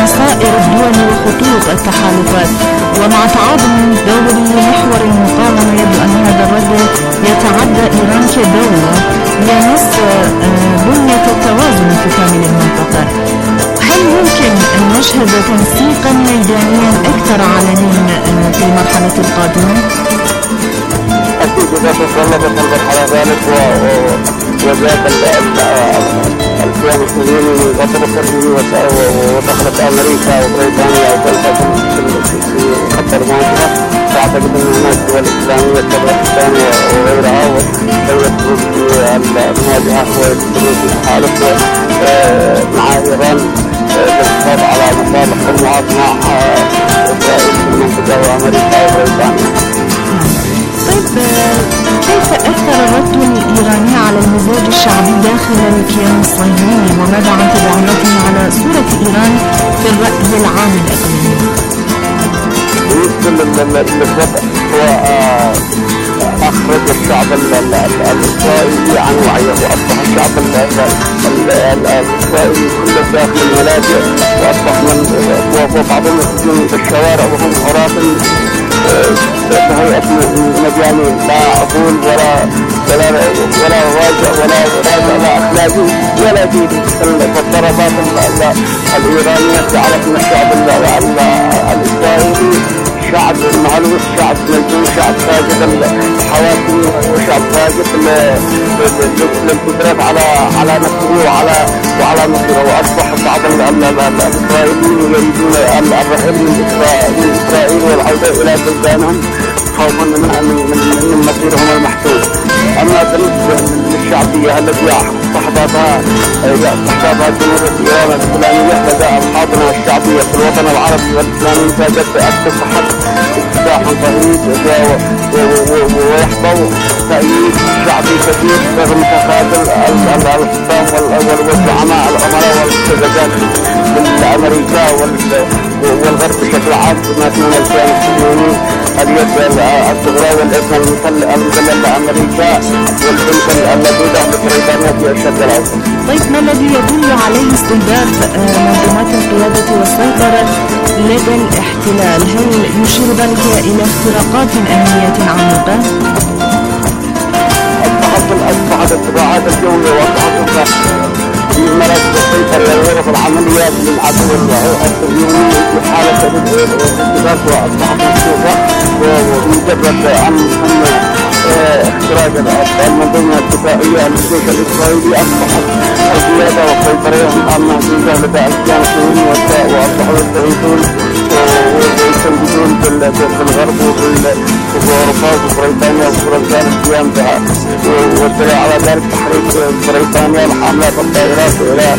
سائر الدول وخطوط التحالفات. ومع تعاظم دور محور المقاومة يبدو أن هذا الرد يتعدى إيران كدولة ليمس بنية التوازن في كامل المنطقة. هل يمكن أن نشهد تنسيقا ميدانيا أكثر علنيا في المرحلة القادمة؟ أكيد إذا تسلطت المرحلة ذلك وجاءت القيام الصهيوني من قطر ودخلت أمريكا وبريطانيا ودخلت في خط المواجهة، فأعتقد أن هناك دول إسلامية كباكستان وغيرها وسيدخلون في المواجهة ويدخلون في التحالف مع إيران للحفاظ على مصالح المعاصمة إسرائيل في المنطقة وأمريكا وبريطانيا. طيب كيف أثر الرد الإيراني على المزاج الشعبي داخل الكيان الصهيوني، وماذا عن تبعاته على صورة إيران في الرأي العام الإقليمي؟ بالنسبة للوضع هو أخرج الشعب الإسرائيلي عن وعيه، وأصبح الشعب الإسرائيلي كله داخل الملاجئ، وأصبح وبعضهم يخرجون في الشوارع وهم عراة بهيئة مجانين، لا عقول ولا واجع ولا أخلاقي ولا ديني. فالضربات الإيرانية جعلت من الشعب الإسرائيلي شعب مهلوس، شعب ملجوء، شعب فاقد الحواكم، وشعب فاقد للقدرات على نفسه وعلى مصيره. وأصبح بعض الإسرائيليين يريدون الرحيل من إسرائيل والعودة إلى بلدانهم خوفا من مصيرهم المحتوم. أما بالنسبة للشعبية التي استحضرتها جمهورية إيران الإسلامية، لدى الحاضنة الشعبية في الوطن العربي والإسلامي كادت تصبح افتتاح ضريب ويحظى تأييد شعبي كثير رغم تخاذل الحكام والزعماء الأمراء والسجدات بالأمريكا والغرب بشكل عام بما فيهم الكيان الصهيوني اليد الصغرى والإثم المدلل لأمريكا والبنك اللدودة لبريطانيا في الشرق الأوسط. طيب ما الذي يدل عليه استهداف منظومات القيادة والسيطرة لدى الاحتلال؟ هل يشير ذلك إلى اختراقات أمنية عميقة؟ أصبحت الصراعات الجوية وأصبحت في مراكز السيطرة لغرف العمليات للعدو الصهيوني في حالة الانتباه، وأصبحت مفتوحة ومجرد أن اختراق المنظومة الدفاعية للجيش الإسرائيلي أصبحت القيادة والسيطرة محدودة لدى الكيان الصهيوني، وأصبحوا يستغيثون ويستنجدون بالغرب وأوروبا وبريطانيا وفرنسا للقيام بها، والدليل على ذلك تحريك بريطانيا لحملات الطائرات إلى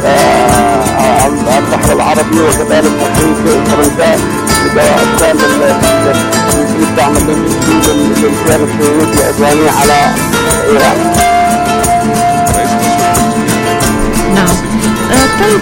البحر العربي، وكذلك تحريك فرنسا لدعم للكيان الصهيوني العدواني على إيران. نعم. طيب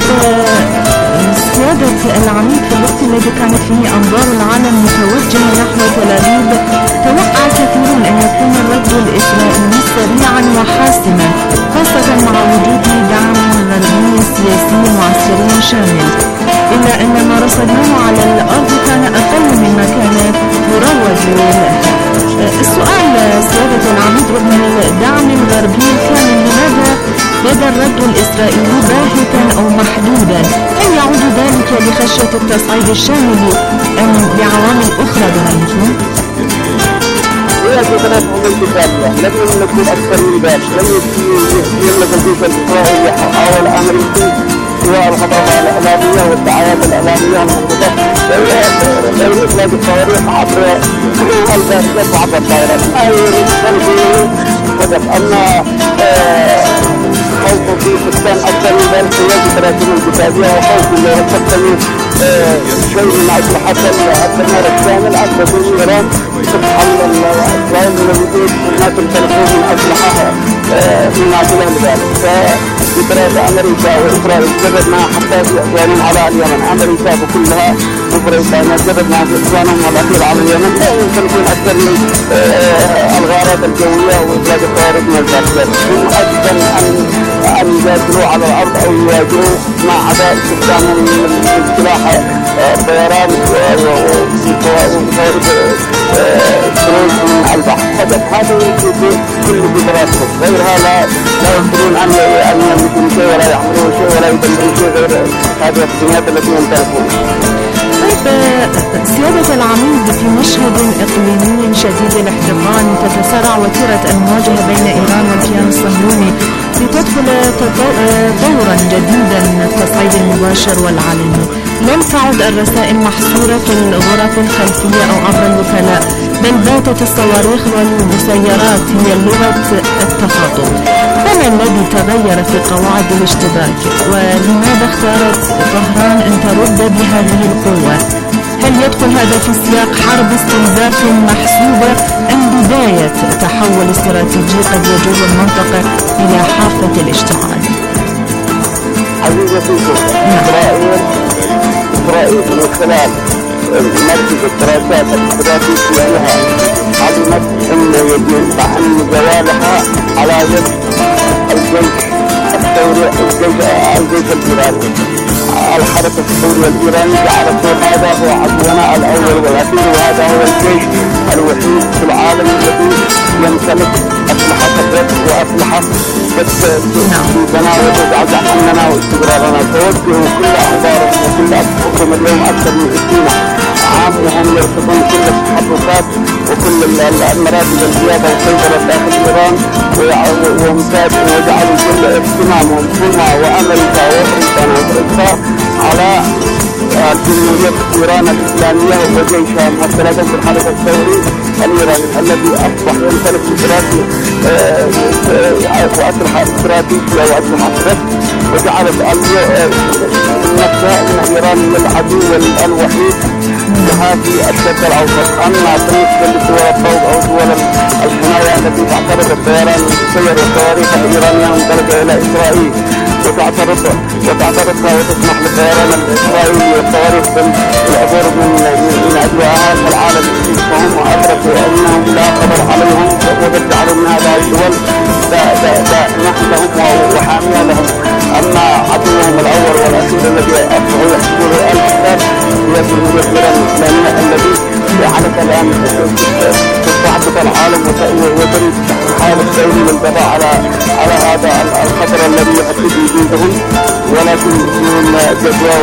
سيادة العميد، في الوقت الذي كانت فيه أنظار العالم متوجهة نحو تل أبيب، توقع كثيرون أن يكون الرد الإسرائيلي سريعا وحاسما، خاصة مع وجود دعم غربي سياسي وعسكري شامل، إلا أن ما رصدناه على الأرض كان أقل مما كان يروج له. السؤال سيادة العميد، رغم الدعم الغربي الكامل، لماذا بدا الرد الإسرائيلي باهتا أو محدودا؟ هل يعود ذلك لخشية التصعيد الشامل أم لعوامل أخرى برأيكم؟ هي فتراتهم الانتخابية لم يملكوا أكثر من ذلك، لم يملك الجيش الإسرائيلي أو الأمريكي سواء الخطابة الإعلامية والدعايات الإعلامية المنضبطة لا إطلاق الصواريخ عبر البارجات وعبر الطائرات. ما يريد هدف أما خوف في سكان أكثر من ذلك هي فتراتهم الانتخابية، وخوف اللي يتقتل شيء من أسلحة الدمار الشامل أكثر من إيران تتحمل إسرائيل من الوجود الناس الفلسطينيين من أسلحة من عدلها لذلك. ففترات أمريكا وإسرائيل جربنا حتى في عدوان على اليمن، أمريكا بكلها بريطانيا جرت مع عدوانهم الأخير على اليمن يمكن يكون أكثر من الغارات الجوية وإطلاق الطوارئ من الداخل. هم أجدا أن يجادلوا على الأرض أو يواجهوا مع عداء استخدامهم من سلاح الطيران وطوارئ الخروج من البحر. هذا كل قدراتهم، غيرها لا يمكنون أن يملكوا شيء ولا يعملوا شيء ولا يدمروا شيء غير هذه التقنيات التي يمتلكون. سيادة العميد، في مشهد إقليمي شديد الاحتقان تتسارع وتيرة المواجهة بين إيران والكيان الصهيوني لتدخل دورا جديدا من التصعيد المباشر والعلني. لم تعد الرسائل محصورة في الغرف الخلفية أو عبر الوكلاء، بل باتت الصواريخ والمسيرات هي لغة التخاطب. فما الذي تغير في قواعد الاشتباك؟ ولماذا اختارت طهران أن ترد بهذه القوة؟ هل يدخل هذا في سياق حرب استنزاف محسوبة أم بداية تحول استراتيجي قد يجر المنطقة إلى حافة الاشتعال؟ عزيزتي، إسرائيل من خلال مركز الدراسات الاستراتيجية لها علمت أن يجب أن زوالها على يد الجيش الإيراني. الحركة الثورية الإيرانية جعلت هذا هو عدونا الأول والأخير، وهذا هو الجيش الوحيد في العالم الذي يمتلك أسلحة قدرت وأسلحة تدنا وتزعزع أمننا واستقرارنا. توجهوا كل أخبارهم وكل أسلحتهم اليوم أكثر من 20 عام وهم يرفضون كل التحركات وكل المراكز القيادة والسيطرة داخل إيران، وجعلوا كل اهتمامهم هنا وأمريكا وبريطانيا وفرنسا على جمهورية إيران الإسلامية وجيشها ممثلة في الحركة الثوري الإيراني الذي أصبح يمتلك وأسلحة استراتيجية وأسلحة ثقل، وجعلت نفسها أن إيران هي العدو الوحيد لها في الشرق الأوسط. أما بالنسبة لدول الطوق أو دول الحماية التي تعترض الطيران المسير والصواريخ الإيرانية ممتلكة إلى إسرائيل وتعترضها وتسمح للطيران الإسرائيلي والصواريخ بالعبور من أجواء العالم، فهم أدركوا أنهم لا قدر عليهم وبالتعلم من هذه الدول نحن لهم وحامية لهم. أما عدوهم الأول والأخير الذي أصبحوا يحسبون الأسباب هي جمهورية إيران الإسلامية الذي جعلت الآن تستعبد العالم وتريد حال الدولي والقضاء على هذا الخطر الذي يهدد وجودهم، ولكن من جدوى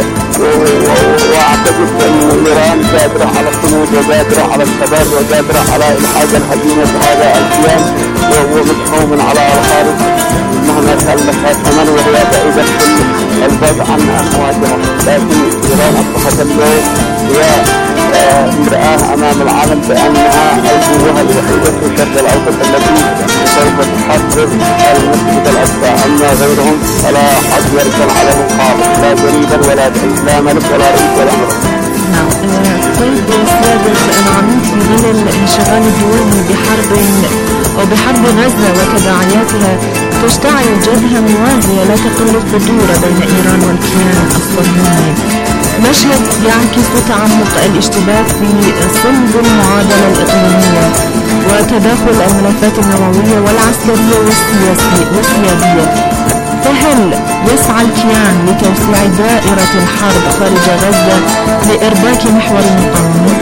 واعتقد أن إيران قادرة على الصمود وقادرة على الثبات وقادرة على إلحاق الهزيمة هذا الكيان ومدحوم على الخارج مهما كان لها ثمن وهي بعيدة كل البعد عن أمواجها. لكن إيران أصبحت اليوم هي مرآة أمام العالم بأنها القوة الوحيدة في الشرق الأوسط التي سوف تحرر المسجد الأقصى. أما غيرهم فلا حد يركن عليهم خالص، لا جريدا ولا لا ملك ولا رئيس ولا أمر. نعم. طيب سيادة العميد، في ظل الانشغال الدولي بحرب غزة وتداعياتها تشتعل جبهة موازية لا تقل الخطورة بين إيران والكيان الصهيوني، مشهد يعكس تعمق الاشتباك في صلب المعادلة الإقليمية وتداخل الملفات النووية والعسكرية والسيادية. فهل يسعى الكيان لتوسيع دائرة الحرب خارج غزة لإرباك محور المقاومة؟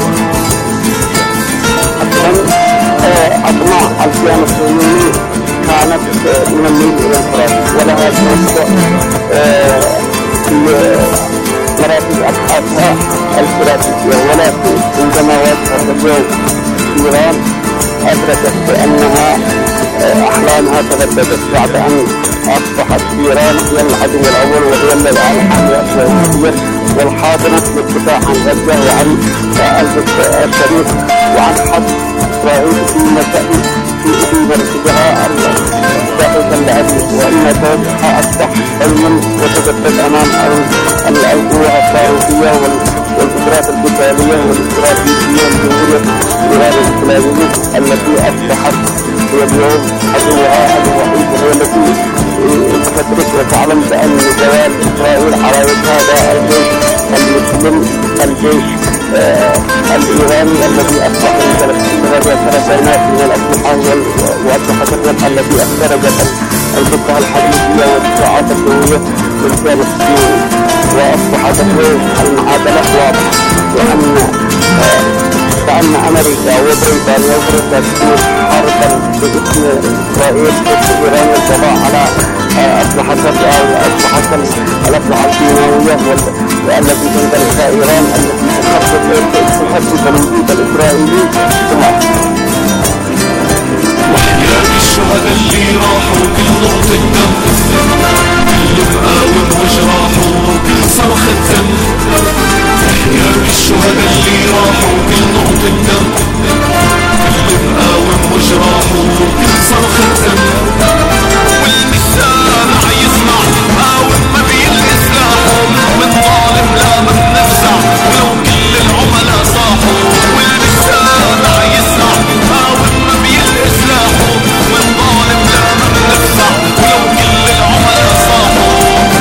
أطماع الكيان الصهيوني كانت من الميل إلى الفراغ ولها توسع في مراكز أبحاثها الاستراتيجية، ولكن عندما واجهت اليوم إيران أدركت بأنها أحلامها تبددت بعد أن أصبحت إيران هي العدو الأول وهي الآن حامية والحاضنة للدفاع عن غزة وعن الشريف وعن حظ إسرائيل في مركزها الداخل العدو، وإن توجهها أصبح حلما وتبدد أمام القوة الصاروخية والقدرات القتالية والاستراتيجية لجمهورية إيران الإسلامية التي أصبحت هي اليوم عدوها الوحيد، وهي التي تدرك وتعلم بأن زوال إسرائيل على يد هذا الجيش المسلم الجيش الإيراني الذي أصبح من 30 سنوات من الأسلحة وأصبحت الربح التي اخترجت القطع الحديدية والدفاعات الجوية بالكيان الصهيوني. وأصبحت المعادلة واضحة وأن أمريكا وبريطانيا وبريطانيا حربا باسم إسرائيل ضد إيران للقضاء على أسلحة الأسلحة الكيماوية والتي تمتلكها إيران التي تحدد الوجود الإسرائيلي بها. وحياة الشهداء اللي راحوا كل نقطة دم، كل مقاوم وجراحه وكل صرخة دم. وحياة الشهداء اللي راحوا كل نقطة دم، كل مقاوم وجراحه وكل صرخة دم. والمسامع يسمع مقاوم ما بيلقى سلاحه، والظالم لا ما بنفزع ولو كل العملاء صاحوا. والمسامع يسمع مقاوم ما بيلقى سلاحه، والظالم لا ما بنفزع ولو كل العملاء صاحوا.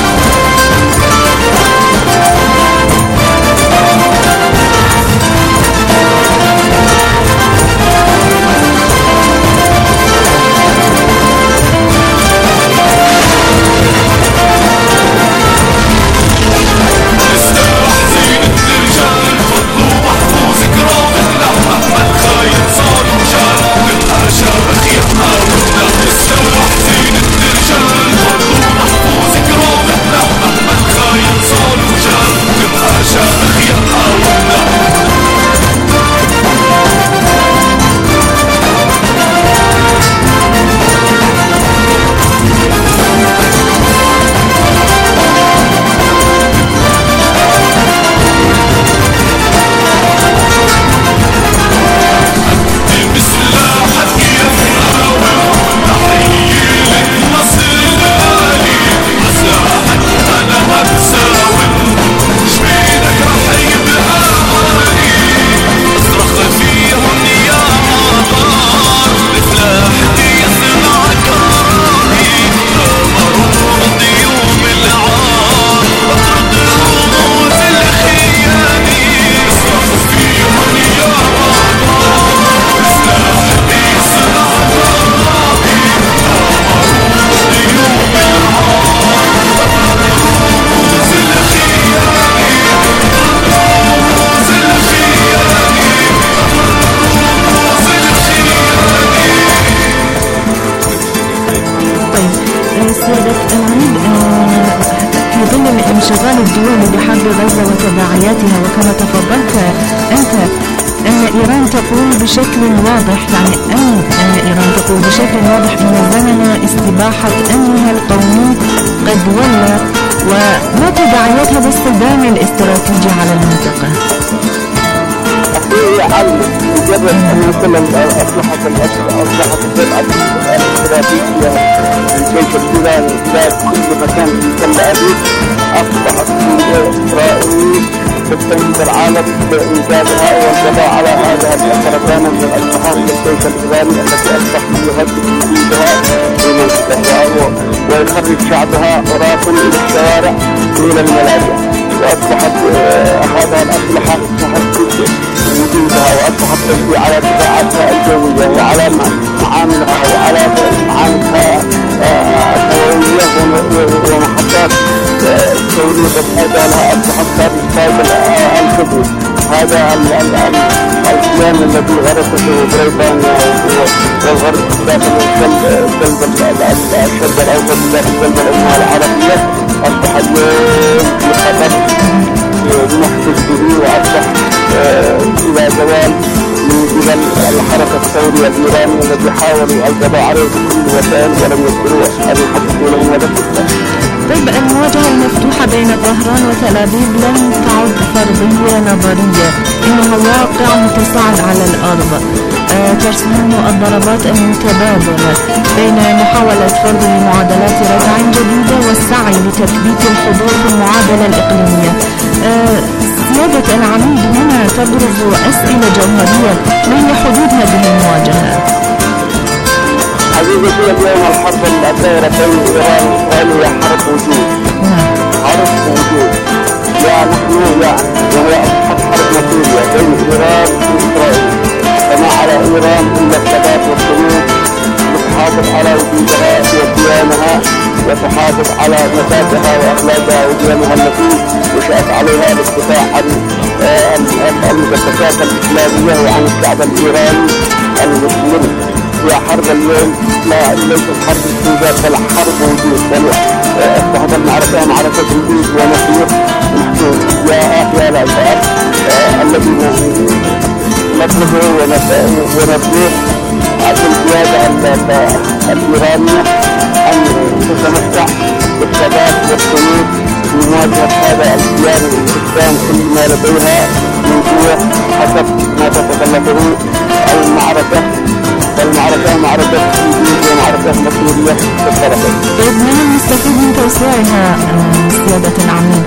انشغال الدول بحرب غزة وتداعياتها، وكما تفضلت أنت أن إيران تقول بشكل واضح، يعني أن إيران تقول بشكل واضح أن زمن استباحة أمنها القومي قد ولى، وما تداعياتها باستخدام الاستراتيجي على المنطقة. عن مجرد أن يصل الأسلحة الاستراتيجية للجيش الإيراني إلى كل مكان في تل أبيب، أصبحت إسرائيل تستنجد العالم بإنجازها والقضاء على هذا السرطان من الأسلحة للجيش الإيراني التي أصبح يهدد وجودها في منطقتها ويخرج شعبها رافا إلى الشوارع إلى الملاجئ. وأصبحت هذه الأسلحة تهدد وجودها، وأصبحت تجري على دفاعاتها الجوية وعلى معاملها وعلى معاملها النووية ومحطات التوريد الحادة. أصبحت تابل الكبير. هذا الكيان الذي غرسته بريطانيا والغرب داخل الجلد الشرق الأوسط داخل جلد الأمة العربية أصبح اليوم بخطر نحدث به، وأصبح إلى زوال من قبل الحركة الثورية الإيرانية الذي حاولوا القضاء عليه بكل وسائل ولم يقدروا أن يحدثوا لهم هذا الإسلام. طيب، المواجهة المفتوحة بين طهران وتل أبيب لم تعد فرضية نظرية، إنها واقع متصاعد على الأرض. ترسم الضربات المتبادلة بين محاولة فرض معادلات ردع جديدة والسعي لتثبيت الحضور في المعادلة الإقليمية. سيادة العميد، هنا تبرز أسئلة جوهرية، ما هي حدود هذه المواجهة؟ عزيزتي، اليوم الحرب الدائرة بين إيران وإسرائيل هي حرب وجود. حرب وجود نحن وهي أصبحت حرب نصيبية بين إيران وإسرائيل، فما على إيران إلا الثبات والسلوك وتحافظ على وجودها وديانها وتحافظ على نفاتها وأخلاقها وديانها التي نشأت عليها الدفاع عن المؤسسات الإسلامية وعن الشعب الإيراني المسلم. هي حرب اليوم ليست حرب استنزاف بل حرب وجود، بل أصبحت المعركة معركة وجود ومصير محسوس. يا الأشعار الذين نطلبه ونرجوه على القيادة الإيرانية أن تتمتع بالثبات والسلوك في مواجهة هذا الكيان والإسلام كل ما لديها من قوة حسب ما تتطلبه المعركة. فالمعركة معركة وجود ومعركة مسؤولية في الطرفين. طيب من نستفيد من توسيعها سيادة العميد؟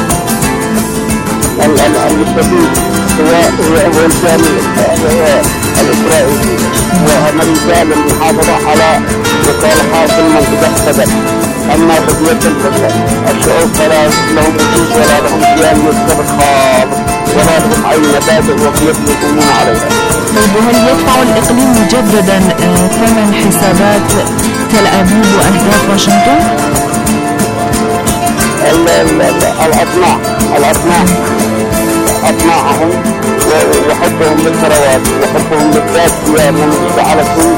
المستفيد هو الكيان الإسرائيلي وأمريكا للمحافظة على مصالحها في المنطقة السبب. أما بقية الشعوب فلا لهم وجود ولا لهم كيان يستبق خالص ولا لهم أي مبادئ وقيم يقومون عليها. طيب وهل يدفع الإقليم مجددا ثمن حسابات تل أبيب وأهداف واشنطن؟ أطماعهم وحبهم للثروات وحبهم للذات هي من جعلتهم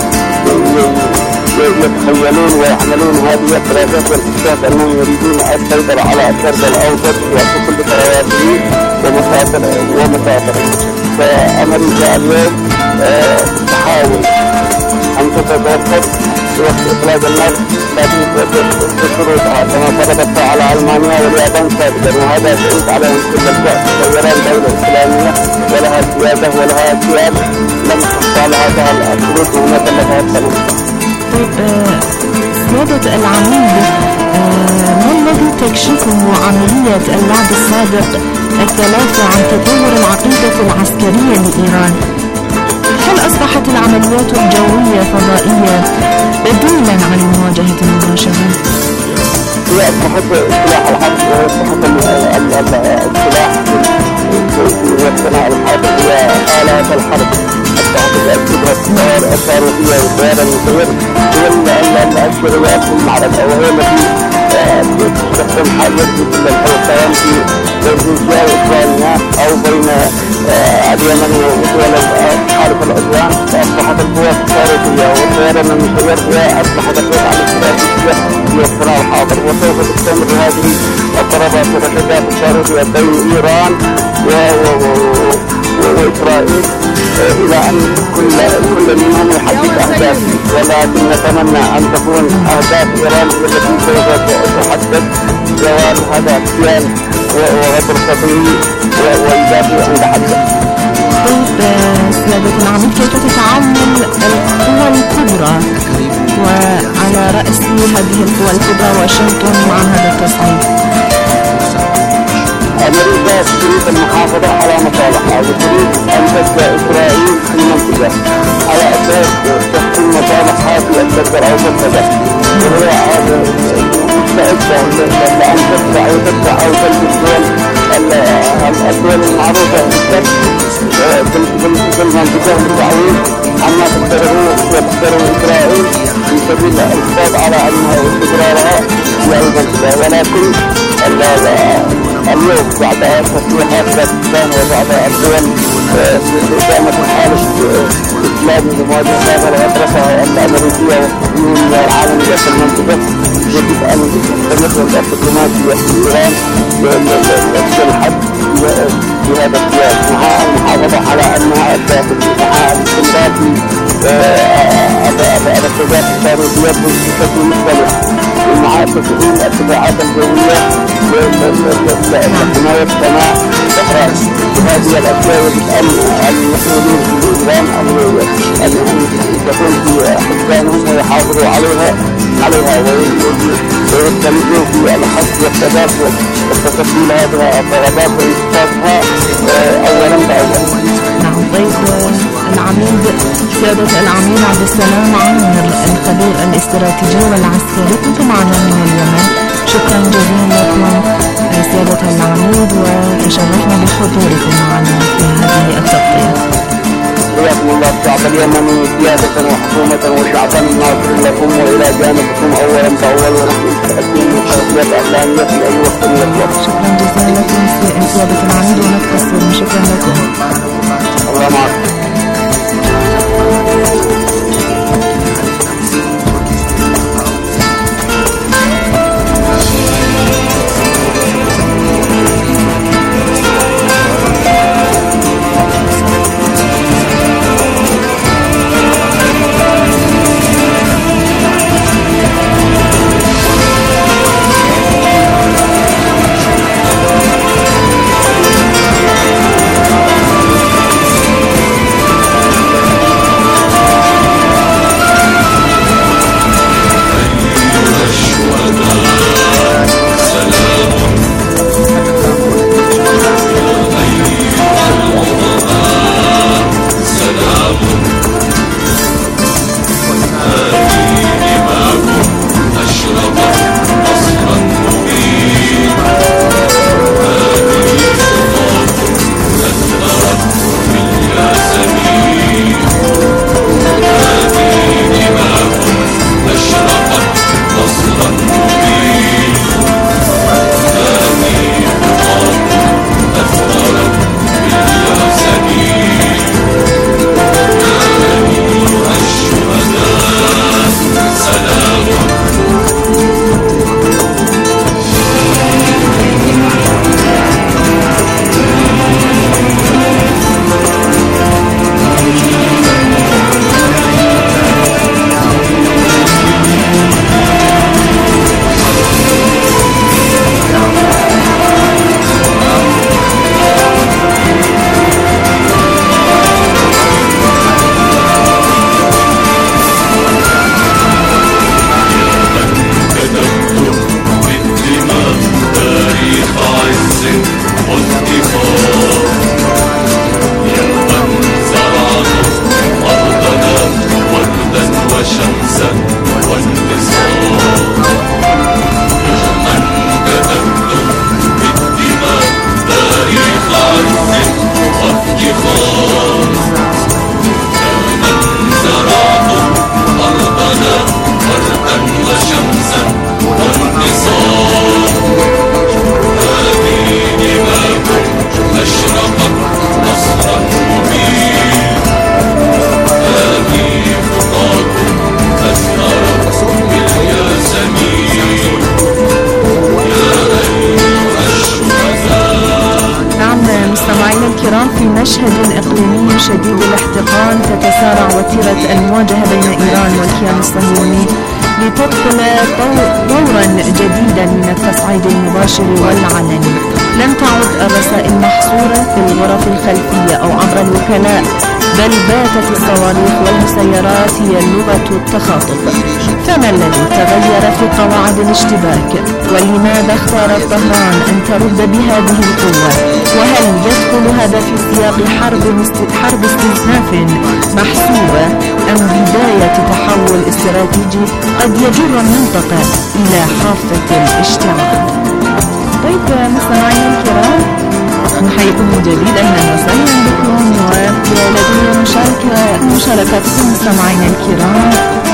يتخيلون ويعملون هذه الدراسات والاكتشاف أنهم يريدون السيطرة على الشرق الأوسط وفي كل ثرواته ومسافره. فأمريكا اليوم تحاول أن تتوقف وقت إخراج النفط لكن بشروطها كما فرضت على ألمانيا واليابان سابقا، وهذا يعود عليهم كل الوقت. طيران دولة إسلامية ولها سيادة ولها كيان لم تحصل هذا الشروط وهناك لها السلام. طيب سيادة العميد، ما الذي تكشفه عملية الوعد الصادق الثلاثة عن تطور العقيدة العسكرية لإيران؟ هل أصبحت العمليات الجوية فضائية بديلا عن المواجهة المباشرة؟ هي أصبحت سلاح الحرب وأصبحت السلاح في الصناعة الحرب هي آلات الحرب. أصبحت الأسلحة الصاروخية والطيارة النووية هي الشريات في المعركة، وهي التي تستخدم حاليا في كل الحلقان بين روسيا وأوكرانيا أو بين اليمن ودول حالف العدوان. فأصبحت القوات الصاروخية والطيارة النووية هي أصبحت القوات الاستراتيجية في الصراع الحاضر، وسوف تستمر هذه الضربات والرشادات الصاروخية بين إيران وإسرائيل إلى أن كل منهم يحقق أهدافه. ولكن نتمنى أن تكون أهداف إيران التي سوف تحدد زوال هذا الكيان وغدر خطير وإيجابه عند حده. طيب سيادة العميد، كيف تتعامل القوى الكبرى وعلى رأس هذه القوى الكبرى واشنطن مع هذا التصعيد؟ أمريكا تريد المحافظة على مصالحها وتريد أن تبدأ إسرائيل في المنطقة على أساس تحكم مصالحها في الشرق الأوسط كذا، وهي مستعدة لأن تدفع أو تلبس الدول المعروفة في المنطقة بالتعويض عما تقدره إسرائيل في سبيل الحفاظ على أمنها واستقرارها في المنطقة. ولكن اليوم بعد تصريحات باكستان وبعد الدول بإقامة الحالة الإسلامي لمواجهة هذا المدرسة الأمريكية والتحميل العالمية في المنطقة، يجب أن تستمر الدبلوماسية في إيران للحد في هذا السياق مع المحافظة على أنها الداخل مع الاستمرار في الركزات الصاروخية بشكل مختلف ومع تسهيل الاتباعات الجوية لحماية سماء الصحراء. هذه الأشياء يجب أن المسؤولين في إيران أن يكون في حسبانهم ويحافظوا عليها ويستمروا في الحث والثبات والتسهيل هذه الضربات وإنقاذها أولا بأولا. نعم. طيب العميد سيادة العميد عبد السلام عامر الخبير الاستراتيجي والعسكري، كنت معنا من اليمن. شكرا جزيلا لكم سيادة العميد، وتشرفنا بحضوركم معنا في هذه التغطية. حياكم الله الشعب اليمني سيادة وحكومة وشعبا ناصر لكم وإلى جانبكم أولا فأول، ونحن مستعدين للتغطية الإعلامية في أي وقت يطلب. شكرا جزيلا لكم سيادة العميد ونتقصر. شكرا لكم. الله معك. مشهد إقليمي شديد الاحتقان تتسارع وتيرة المواجهة بين إيران والكيان الصهيوني لتدخل دورا جديدا من التصعيد المباشر والعلني. لم تعد الرسائل محصورة في الغرف الخلفية أو عبر الوكلاء، بل باتت الصواريخ والمسيرات هي لغة التخاطب. فما الذي تغير في قواعد الاشتباك؟ ولماذا اختارت طهران أن ترد بهذه القوة؟ وهل يدخل هذا في سياق حرب استنزاف محسوبة أم بداية تحول استراتيجي قد يجر المنطقة إلى حافة الاشتعال؟ طيب مستمعينا الكرام، نحييكم من جديد، أهلا وسهلا بكم، ولدي مشاركتكم مستمعينا الكرام.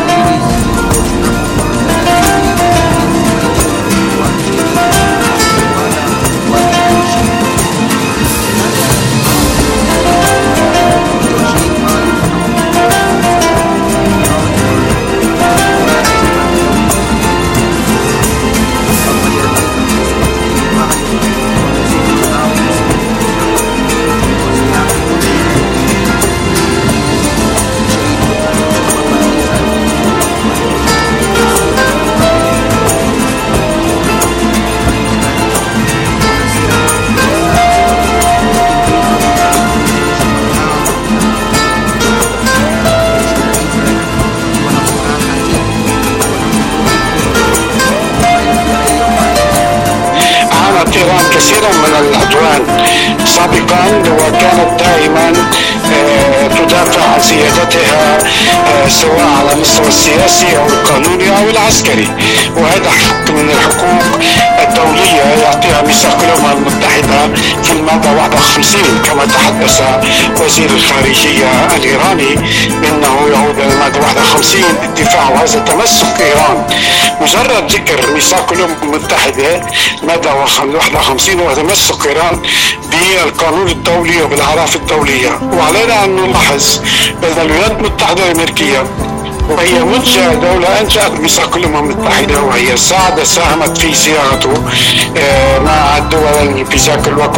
كثيرا من العدوان سابقا، وكانت دائما تدافع مع زيادتها سواء على المستوى السياسي أو القانوني أو العسكري، وهذا حق من الحقوق الدولية يعطيها ميثاق الأمم المتحدة في المادة 51 كما تحدث وزير الخارجية الإيراني إنه يعود إلى المادة 51 الدفاع، وهذا تمسك إيران. مجرد ذكر ميثاق الأمم المتحدة مادة 51 وتمسك إيران بالقانون الدولي وبالأعراف الدولية. وعلينا أن نلاحظ أن الولايات المتحدة الأمريكية وهي منشأة دولة أنشأت ميثاق الأمم المتحدة، وهي ساهمت في صياغته مع الدول في ذاك الوقت.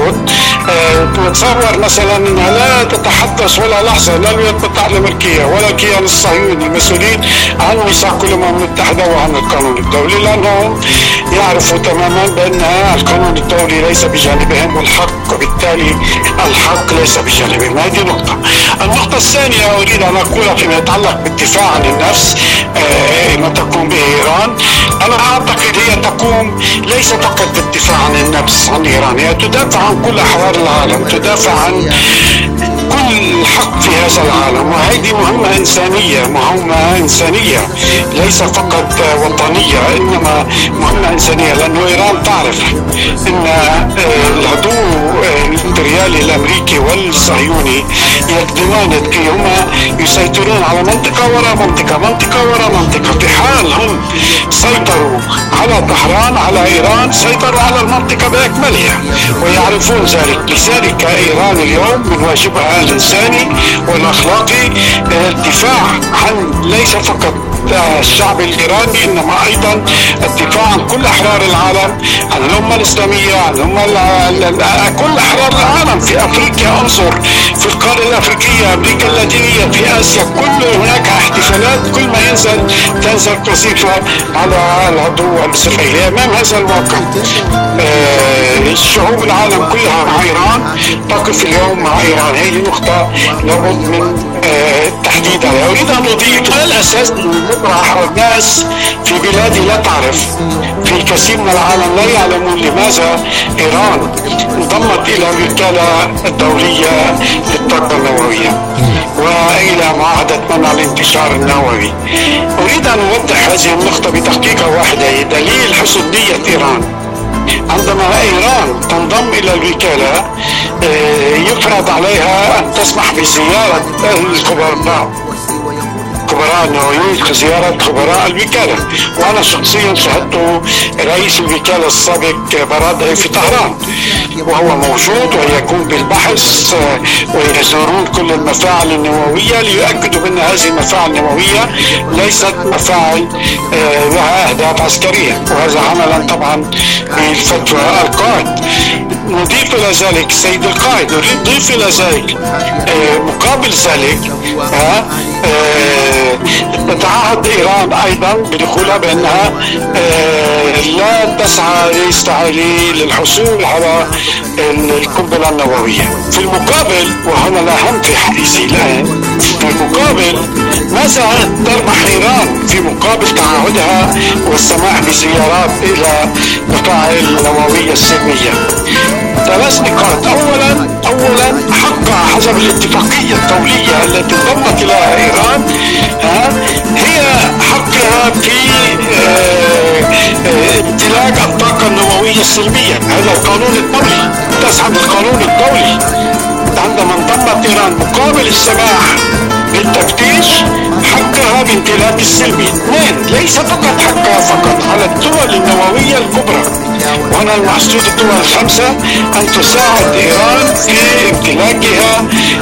نتصور مثلا أنها لا تتحدث ولا لحظة لا الولايات المتحدة الأمريكية ولا الكيان الصهيوني المسؤولين عن ميثاق الأمم المتحدة وعن القانون الدولي، لأنهم يعرفوا تماما بأن القانون الدولي ليس بجانبهم والحق، وبالتالي الحق ليس بجانبهم. هذه نقطة. النقطة الثانية أريد أن أقولها فيما يتعلق بالدفاع عن النفس ما تقوم به إيران. أنا أعتقد هي تقوم ليس فقط بالدفاع عن النفس عن إيران، هي تدافع عن كل أحرار العالم، تدافع عن كل حق في هذا العالم، وهذه مهمة إنسانية ليس فقط وطنية، إنما مهمة إنسانية، لأن إيران تعرف أن العدو الإمبريالي الأمريكي والصهيوني يقدمان هما يسيطرون على منطقة وراء منطقة وراء منطقة. في حال هم سيطروا على طهران على إيران سيطروا على المنطقة بأكملها ويعرفون ذلك. لذلك إيران اليوم من واجبها الإنساني والأخلاقي الدفاع عن ليس فقط الشعب الإيراني إنما أيضا الدفاع عن كل أحرار العالم، عن الأمة الإسلامية، عن كل أحرار العالم. في أفريقيا انظر، في القارة الأفريقية، أمريكا اللاتينية، في آسيا، كل هناك احتفالات كل ما تنزل قصيفة على العدو الإسرائيلي. أمام هذا الواقع الشعوب العالم كلها مع إيران تقف اليوم مع إيران. هذه نقطة لابد من تحديدها. أريد أن أضيف على الأساس نطرح الناس في بلادي لا تعرف، في كثير من العالم لا يعلمون لماذا إيران انضمت إلى الوكالة الدولية للطاقة النووية وإلى معاهدة منع الانتشار النووي. أريد أن أوضح هذه النقطة بدقيقة واحدة. دليل حسن نية إيران عندما إيران تنضم إلى الوكالة يفرض عليها أن تسمح بزيارة خبراء النوويين، زيارة خبراء الوكالة. وأنا شخصيا شاهدت رئيس الوكالة السابق برادعي في طهران وهو موجود ويقوم بالبحث ويزورون كل المفاعل النووية ليؤكدوا بأن هذه المفاعل النووية ليست مفاعل لها أهداف عسكرية، وهذا عملا طبعا بالفتوى القائد. نضيف إلى ذلك السيد القائد نضيف إلى ذلك مقابل ذلك تتعهد إيران أيضا بدخولها بأنها لا تسعى للحصول على القنبلة النووية. في المقابل، وهنا الأهم في حديثي الآن، في المقابل ماذا تربح إيران في مقابل تعهدها والسماح بزيارات إلى المفاعل النووية السلمية؟ 3 نقاط. أولا حقها حسب الاتفاقية الدولية التي انضمت إليها إيران هي حقها في امتلاك الطاقة النووية السلمية. هذا القانون الدولي، تسحب القانون الدولي. عندما انضمت إيران مقابل السماح بالتفتيش حقها بامتلاك السلمي. 2 ليس فقط حقها فقط على الدول النووية الكبرى، وهنا المقصود الدول 5 أن تساعد إيران في امتلاكها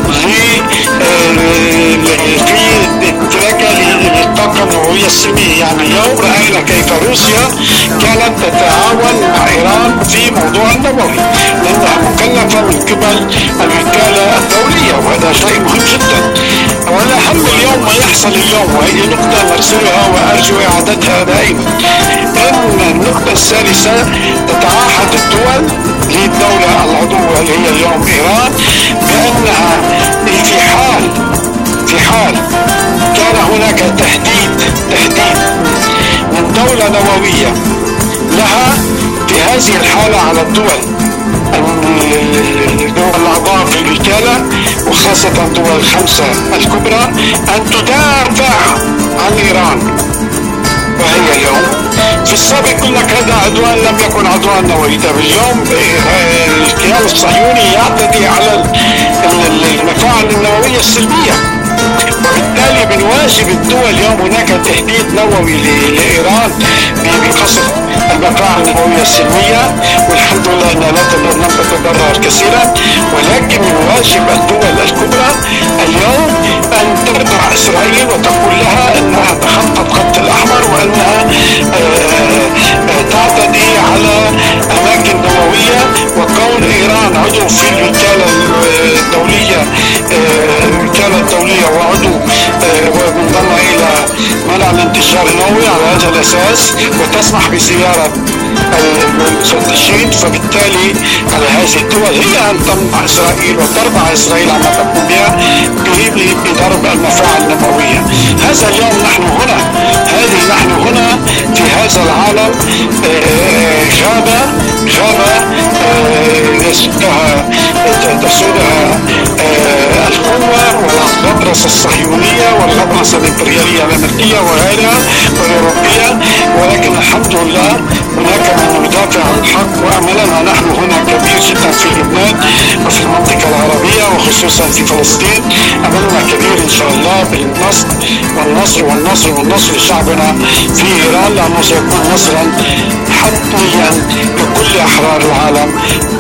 للطاقة النووية السلمية. يعني اليوم رأينا كيف روسيا كانت تتعاون مع إيران في موضوع النووي لأنها مكلفة من قبل الوكالة الدولية، وهذا شيء مهم جدا. والأهم اليوم ما يحصل اليوم، وهي نقطة نرسلها وأرجو إعادتها دائما، أن النقطة الثالثة تتعهد الدول للدولة العضوة اللي هي اليوم إيران بأنها في حال كان هناك تهديد من دولة نووية لها في هذه الحالة على الدول الأعضاء في الوكالة وخاصة وخاصة الدول الخمسة الكبرى أن تدافع عن إيران. وهي اليوم في السابق يقول لك هذا عدوان لم يكن عدوان نووي. اليوم الكيان الصهيوني يعتدي على المفاعل النووية السلمية، وبالتالي من واجب الدول اليوم هناك تهديد نووي لإيران بقصف المفاعل النووية السلمية، والحمد لله أنها لم تتضرر كثيرا، ولكن من واجب الدول الكبرى اليوم أن تردع إسرائيل وتقول لها أنها تخطت خط الأحمر وأنها تعتدي على أماكن نووية. وكون إيران عضو في الوكالة الدولية وعضو ومنضم إلى منع الانتشار النووي على هذا الأساس وتسمح بزيارة المفتشين، فبالتالي على هذه الدول هي أن تمنع إسرائيل وترضع إسرائيل عما تقوم بها بضرب المفاعل النووية. هذا اليوم نحن هنا في هذا العالم غابة تسودها القوة والغطرسة الصهيونية والغطرسة الإمبريالية الأمريكية وغيرها والأوروبية، ولكن الحمد لله هناك من يدافع عن الحق. وأملنا نحن هنا كبير جدا في لبنان وفي المنطقة العربية وخصوصا في فلسطين، أملنا كبير إن شاء الله بالنصر والنصر والنصر والنصر لشعبنا في إيران، لأنه سيكون نصرا حتميا لكل أحرار العالم.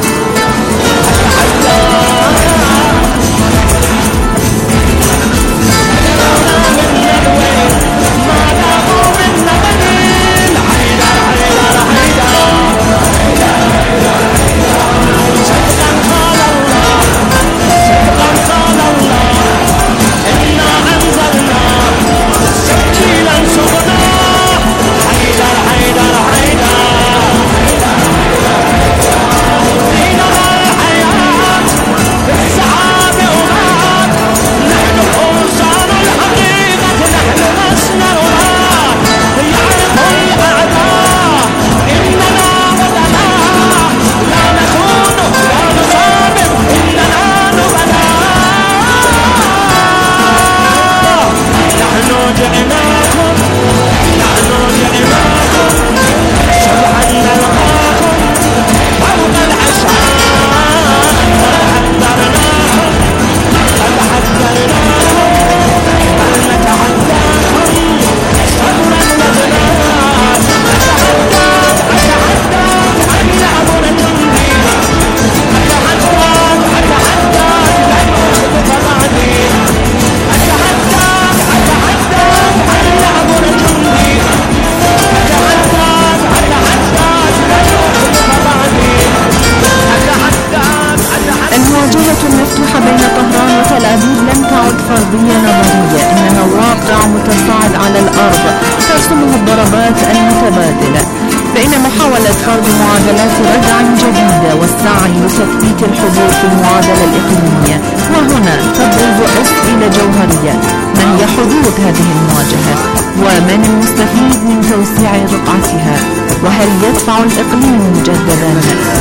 فرضية نظرية، إنها واقع متصاعد على الأرض ترسمه الضربات المتبادلة، فإن محاولة فرض معادلات ردع جديدة والسعي لتثبيت الحضور في المعادلة الإقليمية. وهنا تبرز أسئلة جوهرية: ما هي حدود هذه المواجهة؟ ومن المستفيد من توسيع رقعتها؟ وهل يدفع الإقليم مجددا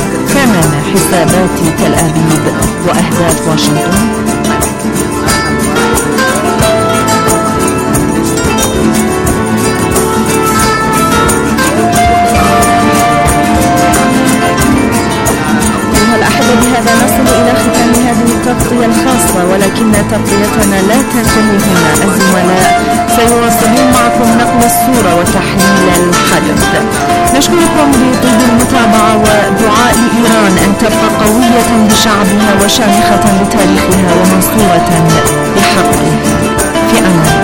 ثمن حسابات تل أبيب وأهداف واشنطن؟ بهذا نصل إلى ختام هذه التغطية الخاصة، ولكن تغطيتنا لا تنتهي هنا. الزملاء سيواصلون معكم نقل الصورة وتحليل الحدث. نشكركم بطيب المتابعة ودعاء إيران أن تبقى قوية بشعبها وشامخة بتاريخها ومنصورة بحقها. في أمان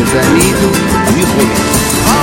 البريد بخير.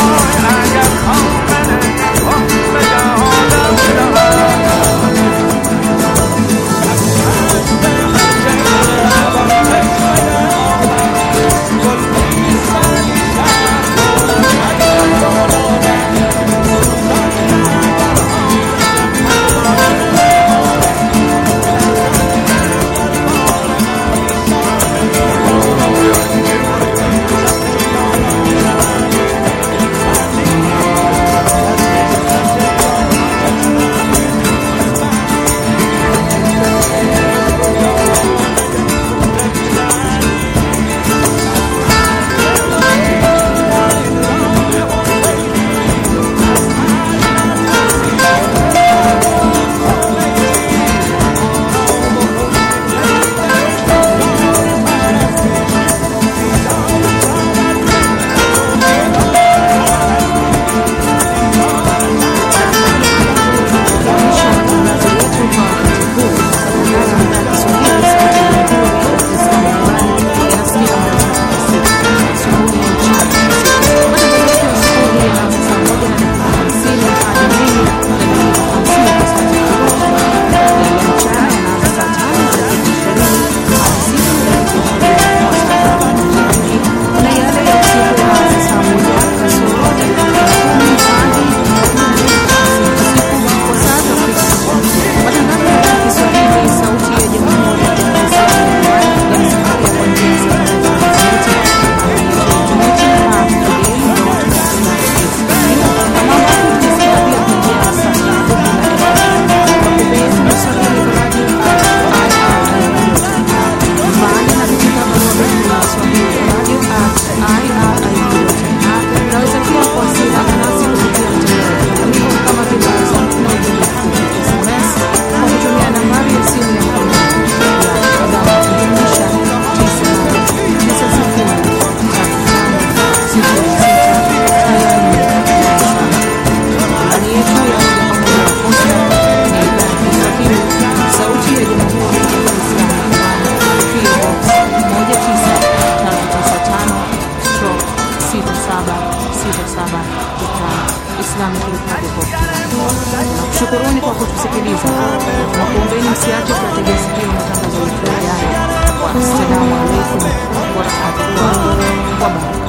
Shukuruni kwa kutusikiliza. Nakuombeni msiache kuyategea sikio matangazo yetu yajayo. Wassalamu alaikum warahmatullahi wabarakatuh.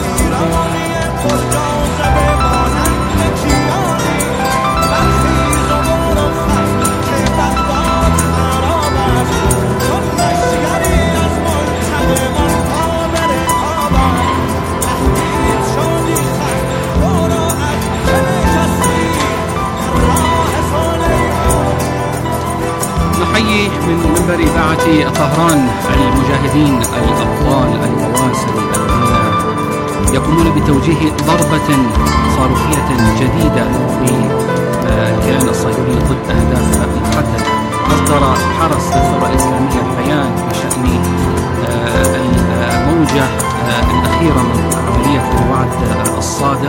نحيي من منبر إذاعة طهران المجاهدين الأبطال البواسل الذين يقومون بتوجيه ضربة صاروخية جديدة للكيان الصهيوني ضد أهداف محددة. أصدر حرس الثورة الإسلامية بيان بشأن الموجة الأخيرة من عملية الوعد الصادق.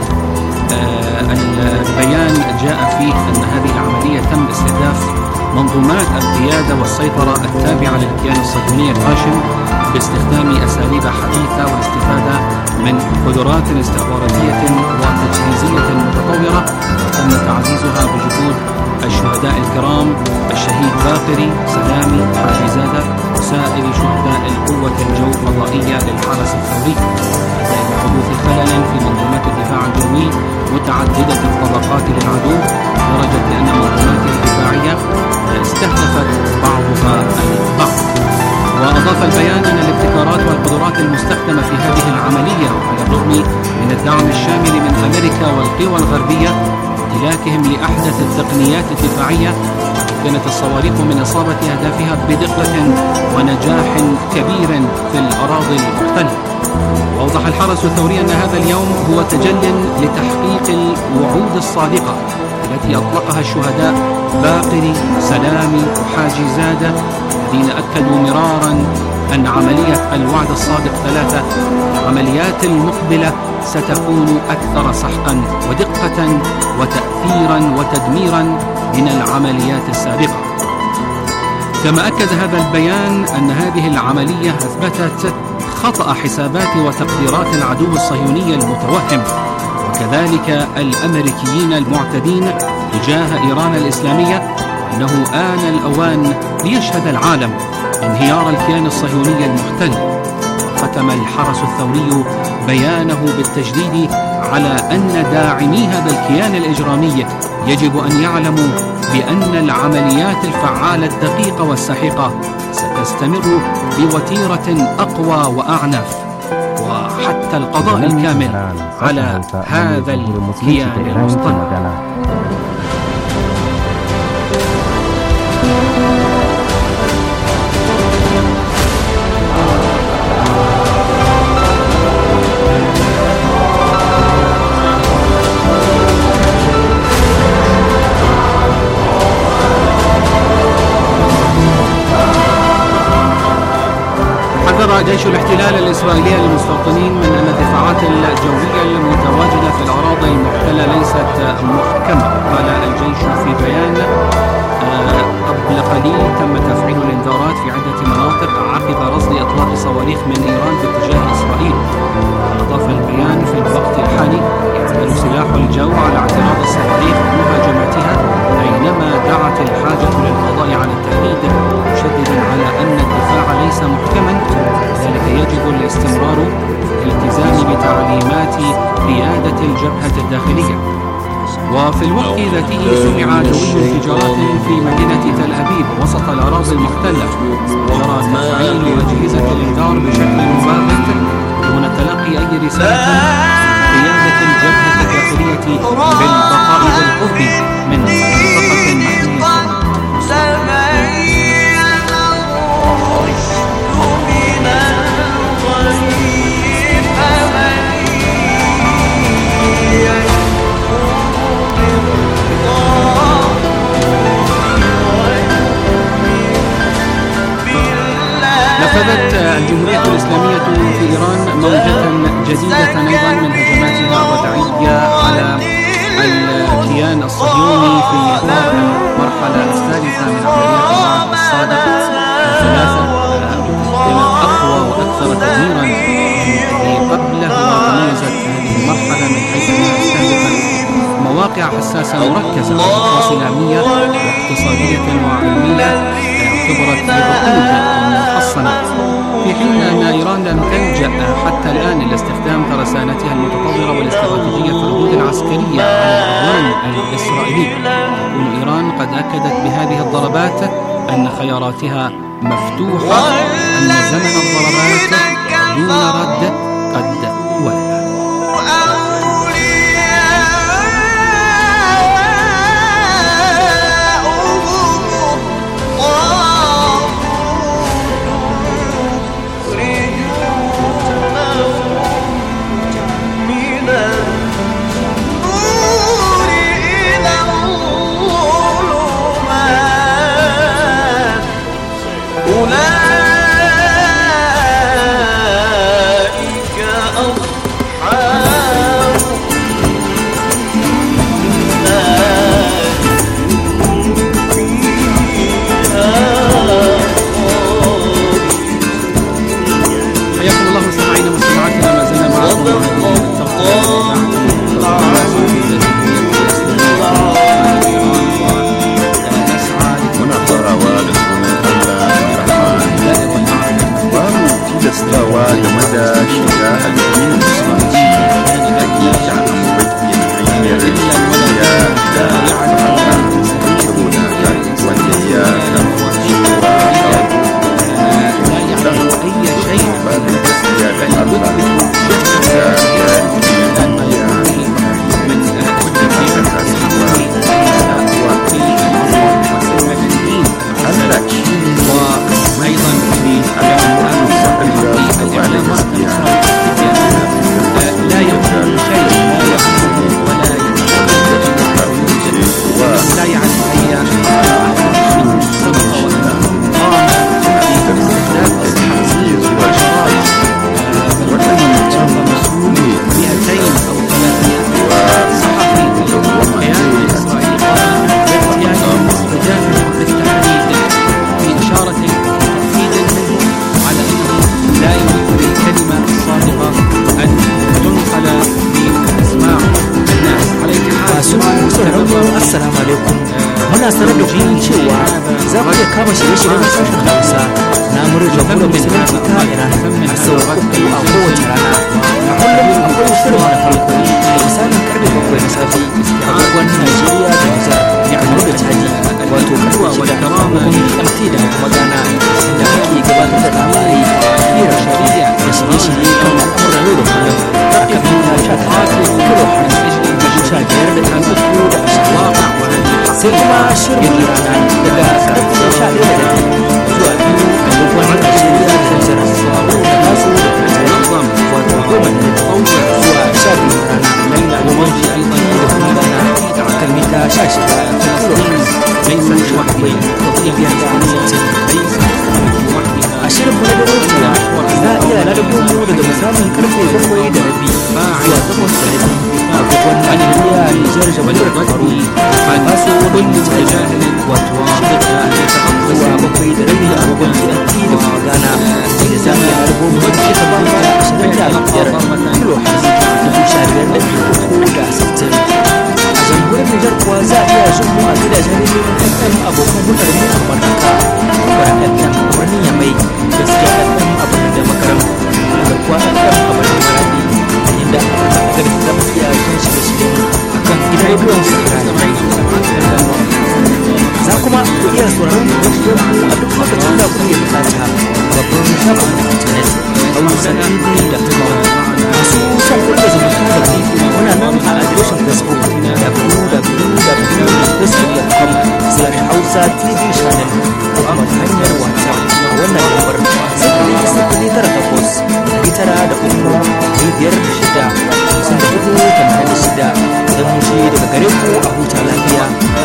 البيان جاء فيه أن هذه العملية تم استهداف منظومات القيادة والسيطرة التابعة للكيان الصهيوني الهاشم باستخدام أساليب حديثة والاستفادة من قدرات استخباراتية وتجهيزية متطورة تم تعزيزها بجهود الشهداء الكرام الشهيد باقري سلامي حاجي زادة وسائر شهداء القوة الجو الفضائية للحرس الثوري حدوث خلل في منظومات الدفاع الجوي متعددة الطبقات للعدو لدرجة أن منظومات الدفاعية استهدفت بعضها البعض. وأضاف البيان أن الابتكارات والقدرات المستخدمة في هذه العملية على الرغم من الدعم الشامل من أمريكا والقوى الغربية امتلاكهم لأحدث التقنيات الدفاعية كانت الصواريخ من إصابة أهدافها بدقة ونجاح كبير في الأراضي المختلفة. وأوضح الحرس الثوري أن هذا اليوم هو تجل لتحقيق الوعود الصادقة التي أطلقها الشهداء باقري سلامي وحاجي زادة الذين أكدوا مرارا أن عملية الوعد الصادق 3 العمليات المقبلة ستكون أكثر سحقا ودقة وتأثيرا وتدميرا من العمليات السابقة. كما أكد هذا البيان أن هذه العملية أثبتت خطأ حسابات وتقديرات العدو الصهيوني المتوهم، وكذلك الأمريكيين المعتدين تجاه إيران الإسلامية، وأنه آن الأوان ليشهد العالم انهيار الكيان الصهيوني المحتل. وختم الحرس الثوري بيانه بالتجديد على أن داعمي هذا الكيان الإجرامي يجب أن يعلموا بأن العمليات الفعالة الدقيقة والسحيقة ستستمر بوتيرة أقوى وأعنف، وحتى القضاء الكامل على هذا الكيان المصطنع. حذر جيش الاحتلال الإسرائيلي المستوطنين من أن الدفاعات الجوية المتواجدة في الأراضي المحتلة ليست محكمة. قال الجيش في بيان قبل قليل تم تفعيل الإنذارات في عدة مناطق عقب رصد إطلاق صواريخ من إيران باتجاه إسرائيل. أضاف البيان في الوقت الحالي يعمل سلاح الجو على اعتراض الصواريخ ومهاجمتها أينما دعت الحاجة للقضاء على التهديد، مشددا على أن الدفاع ليس محكما، لذلك يجب الاستمرار في الالتزام بتعليمات قيادة الجبهة الداخلية. وفي الوقت ذاته سمع دوي انفجارات في مدينة تل أبيب وسط الأراضي المحتلة، وجرى تفعيل أجهزة الإنذار بشكل مباغت دون تلقي أي رسالة قيادة الجبهة الداخلية بالبقاء بالقرب من منطقة محمية. نفذت الجمهورية الإسلامية في إيران موجة جديدة أيضا من هجماتها الردعية على الكيان الصهيوني في إطار المرحلة الثالثة من عمليات الوعد الصادق الثلاثة، أقوى وأكثر تدميرا من الذي قبله. وتميزت هذه المرحلة من حيث أنها استهدفت مواقع حساسة مركزة وسلامية واقتصادية وعلمية اعتبرت ببعود محصنة، في حين أن إيران لم تلجأ حتى الآن لاستخدام ترسانتها المتطورة والاستراتيجية في الردود العسكرية على العدوان الإسرائيلي. تكون إيران قد أكدت بهذه الضربات أن خياراتها مفتوحة، أن زمن الضربات دون رد قد ولى. أولئك muna sanar da ku cewa za ku iya kama shirye-shiryen sashen Hausa na muryar jamhuriyar musulunci ta Iran a sau 3 a kowace rana. A kullum akwai shirin na farko da misalin karfe 7 na safe a agogon Najeriya da Nijar kamar da Chadi, wato karfe 6 a agogon GMT da kuma Ghana, inda ake gabatar da labarai, hirar shari'a da shirye-shirye kan al'amuran yau da kullum a kan mita 19 kilo 15 da 3 sai kuma shirin rana daga karfe 11:30 zuwa 2 agogon Najeriya da Nijar, da nasu da kuma wato 10 zuwa 12 rana agogon GMT da kuma Ghana a kan mita 16 a shirin na dare kuwa za a iya ladabin mu daga misalin karfe 7:30 zuwa 8:30 a agogon Najeriya, Nijar, Jamhuriyar Kamaru, masu wani da jahilin wato 6 zuwa 7:30 a agogon GMT da kuma Ghana, da za a iya ladabin mu da kisa ba ta 25 kilo 15,360. Jamhuriyar Nijar kuwa za a iya jin mu a gidajen rediyon FM abokan hulɗar mu a Madaka, Kwara FM a birnin Yamai, Gaskiya FM a birnin Damagaram, Garkuwa FM a birnin Maradi, inda a Garki za mu iya jin shirye-shiryen a kan gidan rediyon Sirari. Za kuma ku iya sauraron shirye-shiryen mu a duk lokacin da kuke bukata a babban shafin intanet a www.tv.com. Masu son kulla zumunta da mu muna nan a adireshin Facebook www.facebook.com/Hausa TV channel ko kuma ta hanyar WhatsApp a wannan lambar 00993 don mu ji daga gare ku a huta lafiya.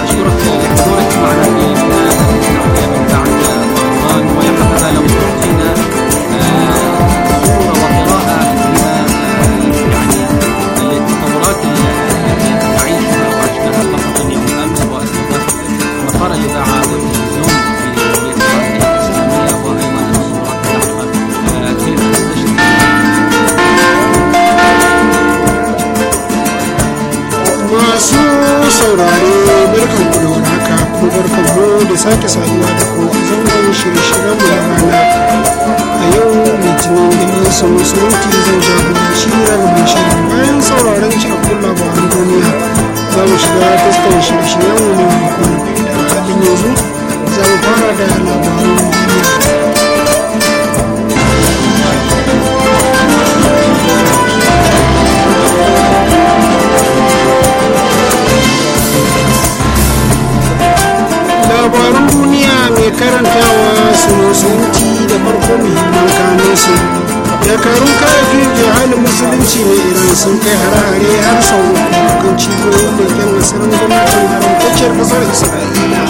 da sake saduwa da ku a zangon shirye-shiryen mu na rana a yau litinin da nisa musulunci zan jagoranci rabin shirin bayan sauraron cikakkun labaran duniya za mu shiga taskar shirye-shiryen mu na mako da halin yanzu za mu fara da labaran duniya. Labarun duniya mai karantawa sunusunci da farko muhimman kanunsu. Dakarun kare juyin halin musulunci na Iran sun kai hare-hare har sau uku kan cibiyoyin leken nasarar gwamnatin haramtacciyar kasar Isra'ila.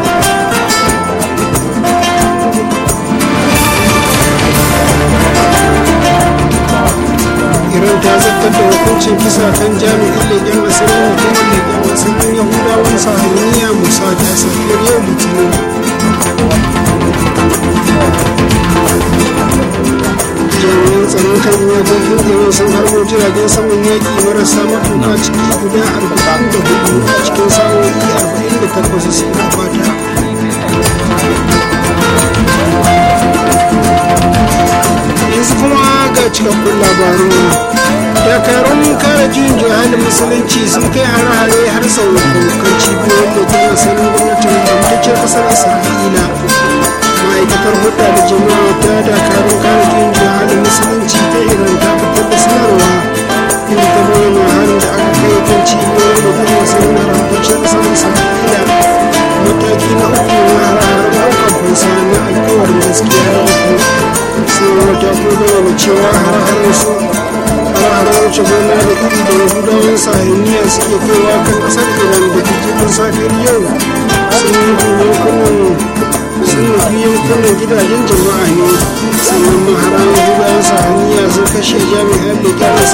Iran ta zartar da hukuncin kisa kan jami'in leken nasarar hukumar leken nasarar Yahudawan Sahiyoniya Musa da safiyar yau Litinin. Jami'an tsaron kan iyakokin Iran sun harbo jiragen saman yaƙi marasa matuƙa ciki guda 44 a cikin sa'o'i 48 suka gabata. Yanzu kuma ga cikakkun labaru. Dakarun kare juyin halin musulunci sun kai hare-hare har sau uku kan cibiyoyin da kuma sanin gwamnatin haramtacciyar kasar Isra'ila. Ma'aikatar hulɗa da jama'a ta dakarun kare juyin halin musulunci ta Iran ta fitar da sanarwa inda ta bayyana harin da aka kai kan cibiyoyin da kuma sanin haramtacciyar kasar Isra'ila. Mataki na uku na hare-haren ɗaukar fansa na alkawarin gaskiya na uku. Sanarwar ta kuma bayyana cewa hare-haren su wuce gona da iri da yahudawan sahiniya suke kaiwa kan kasar Iran da cikin safiyar yau sun nufi yankunan gidajen jama'a ne. Sannan maharan yahudawan sahiniya sun kashe jami'an da